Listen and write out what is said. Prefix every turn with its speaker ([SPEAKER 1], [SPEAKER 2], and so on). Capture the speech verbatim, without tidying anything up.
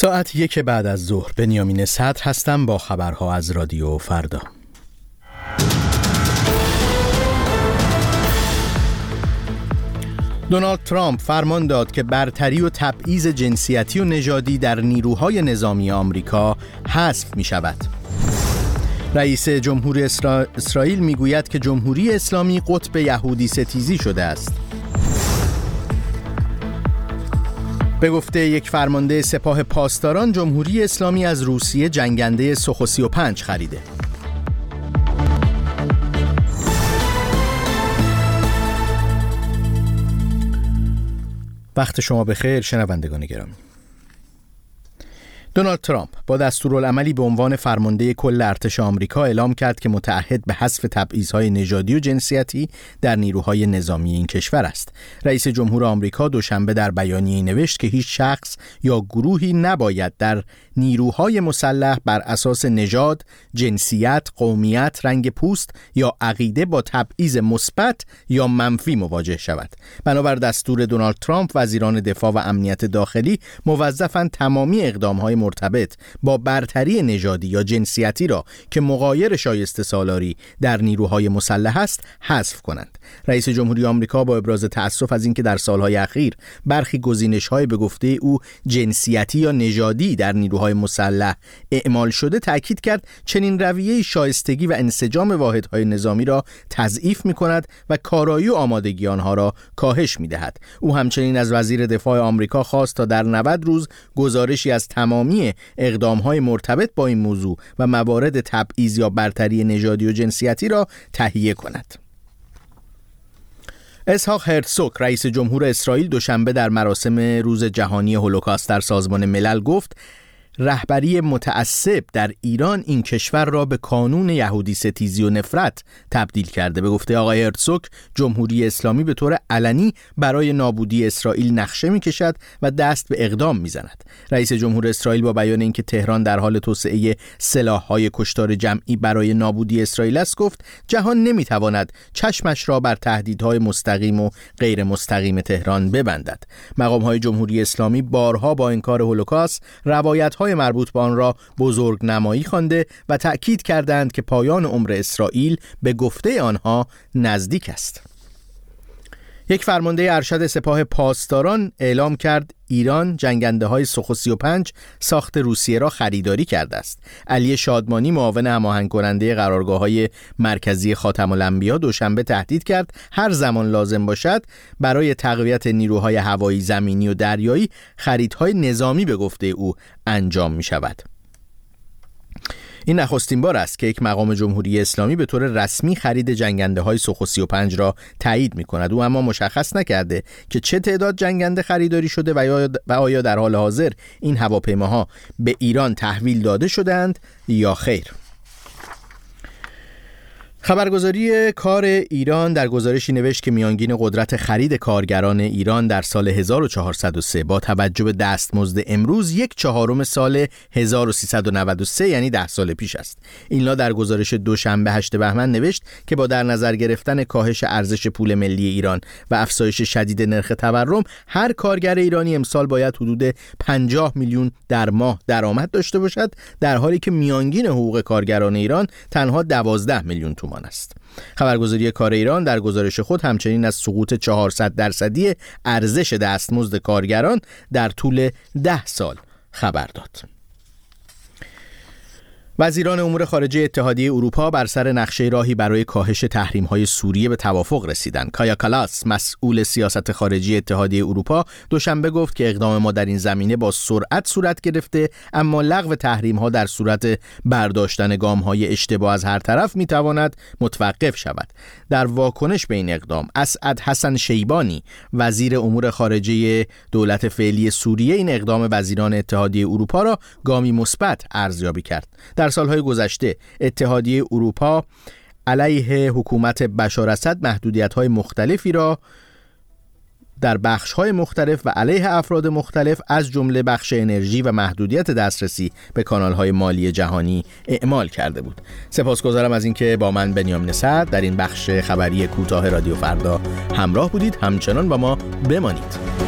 [SPEAKER 1] ساعت یک بعد از ظهر، بنیامین صدر هستم با خبرها از رادیو فردا. دونالد ترامپ فرمان داد که برتری و تبعیض جنسیتی و نژادی در نیروهای نظامی آمریکا حذف می شود. رئیس جمهور اسرا... اسرائیل می گوید که جمهوری اسلامی قطب یهودی ستیزی شده است. به گفته یک فرمانده سپاه پاسداران، جمهوری اسلامی از روسیه جنگنده سوخو سی و پنج خریده. وقت شما بخیر شنوندگان گرامی. دونالد ترامپ با دستورالعملی به عنوان فرمانده کل ارتش آمریکا اعلام کرد که متعهد به حذف تبعیض‌های نژادی و جنسیتی در نیروهای نظامی این کشور است. رئیس جمهور آمریکا دوشنبه در بیانیه‌ای نوشت که هیچ شخص یا گروهی نباید در نیروهای مسلح بر اساس نژاد، جنسیت، قومیت، رنگ پوست یا عقیده با تبعیض مثبت یا منفی مواجه شود. بنابر دستور دونالد ترامپ، وزیران دفاع و امنیت داخلی موظفند تمامی اقدام‌های مرتبط با برتری نژادی یا جنسیتی را که مغایر شایسته سالاری در نیروهای مسلح است حذف کنند. رئیس جمهوری آمریکا با ابراز تأسف از اینکه در سالهای اخیر برخی گزینش‌های به گفته او جنسیتی یا نژادی در نیروهای مسلح اعمال شده تأکید کرد چنین رویه شایستگی و انسجام واحدهای نظامی را تضعیف می‌کند و کارایی و آمادگی آنها را کاهش می‌دهد. او همچنین از وزیر دفاع آمریکا خواست تا در نود روز گزارشی از تمامی اقدام‌های مرتبط با این موضوع و موارد تبعیض یا برتری نژادی و جنسیتی را تهیه کند. اسحاق هرتزوگ، رئیس جمهور اسرائیل، دوشنبه در مراسم روز جهانی هولوکاست در سازمان ملل گفت رهبری متعصب در ایران این کشور را به کانون یهودی ستیزی و نفرت تبدیل کرده. به گفته آقای هرتزوگ، جمهوری اسلامی به طور علنی برای نابودی اسرائیل نقشه می‌کشد و دست به اقدام می‌زند. رئیس جمهور اسرائیل با بیان اینکه تهران در حال توسعه سلاح‌های کشتار جمعی برای نابودی اسرائیل است گفت جهان نمی‌تواند چشمش را بر تهدیدهای مستقیم و غیر مستقیم تهران ببندد. مقام‌های جمهوری اسلامی بارها با انکار هولوکاست روایت‌های مربوط به آن را بزرگ نمایی خوانده و تأکید کردند که پایان عمر اسرائیل به گفته آنها نزدیک است. یک فرمانده ارشد سپاه پاسداران اعلام کرد ایران جنگنده های سوخو سی و پنج ساخت روسیه را خریداری کرده است. علی شادمانی، معاون هماهنگ کننده قرارگاه های مرکزی خاتم الانبیا، دوشنبه تهدید کرد هر زمان لازم باشد برای تقویت نیروهای هوایی، زمینی و دریایی خریدهای نظامی به گفته او انجام می شود. این نخستین بار است که یک مقام جمهوری اسلامی به طور رسمی خرید جنگنده های سوخو سی و پنج را تایید می کند. او اما مشخص نکرده که چه تعداد جنگنده خریداری شده و آیا در حال حاضر این هواپیماها به ایران تحویل داده شدند یا خیر. خبرگزاری کار ایران در گزارشی نوشت که میانگین قدرت خرید کارگران ایران در سال هزار و چهارصد و سه با توجه به دستمزد امروز یک چهارم سال هزار و سیصد و نود و سه یعنی ده سال پیش است. اینلا در گزارش دوشنبه هشتم بهمن نوشت که با در نظر گرفتن کاهش ارزش پول ملی ایران و افزایش شدید نرخ تورم، هر کارگر ایرانی امسال باید حدود پنجاه میلیون در ماه درآمد داشته باشد، در حالی که میانگین حقوق کارگران ایران تنها دوازده میلیون تومان است. خبرگزاری کار ایران در گزارش خود همچنین از سقوط چهارصد درصدی ارزش دستمزد کارگران در طول ده سال خبر داد. وزیران امور خارجه اتحادیه اروپا بر سر نقشه راهی برای کاهش تحریم‌های سوریه به توافق رسیدند. کایا کالاس، مسئول سیاست خارجی اتحادیه اروپا، دوشنبه گفت که اقدام ما در این زمینه با سرعت صورت گرفته، اما لغو تحریم‌ها در صورت برداشتن گام‌های اشتباه از هر طرف می‌تواند متوقف شود. در واکنش به این اقدام، اسعد حسن شیبانی، وزیر امور خارجه دولت فعلی سوریه، این اقدام وزیران اتحادیه اروپا را گامی مثبت ارزیابی کرد. در سالهای گذشته اتحادیه اروپا علیه حکومت بشار اسد محدودیت‌های مختلفی را در بخش‌های مختلف و علیه افراد مختلف از جمله بخش انرژی و محدودیت دسترسی به کانال‌های مالی جهانی اعمال کرده بود. سپاسگزارم از اینکه با من بنیامین صدر در این بخش خبری کوتاه رادیو فردا همراه بودید. همچنان با ما بمانید.